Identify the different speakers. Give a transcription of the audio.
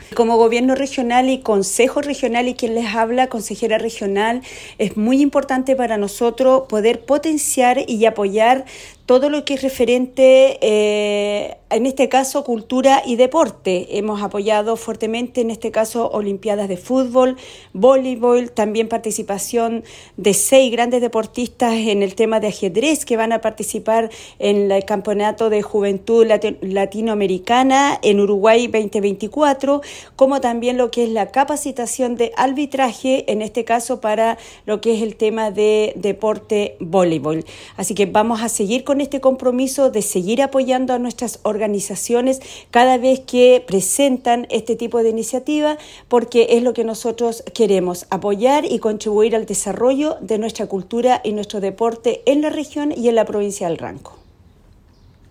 Speaker 1: Como gobierno regional y consejo regional y quien les habla, consejera regional, es muy importante para nosotros poder potenciar y apoyar todo lo que es referente, en este caso, cultura y deporte. Hemos apoyado fuertemente, en este caso, olimpiadas de fútbol, voleibol, también participación de 6 grandes deportistas en el tema de ajedrez que van a participar en el Campeonato de Juventud Latinoamericana en Uruguay 2024, como también lo que es la capacitación de arbitraje, en este caso para lo que es el tema de deporte voleibol. Así que vamos a seguir con este compromiso de seguir apoyando a nuestras organizaciones cada vez que presentan este tipo de iniciativa, porque es lo que nosotros queremos, apoyar y contribuir al desarrollo de nuestra cultura y nuestro deporte en la región y en la provincia del Ranco.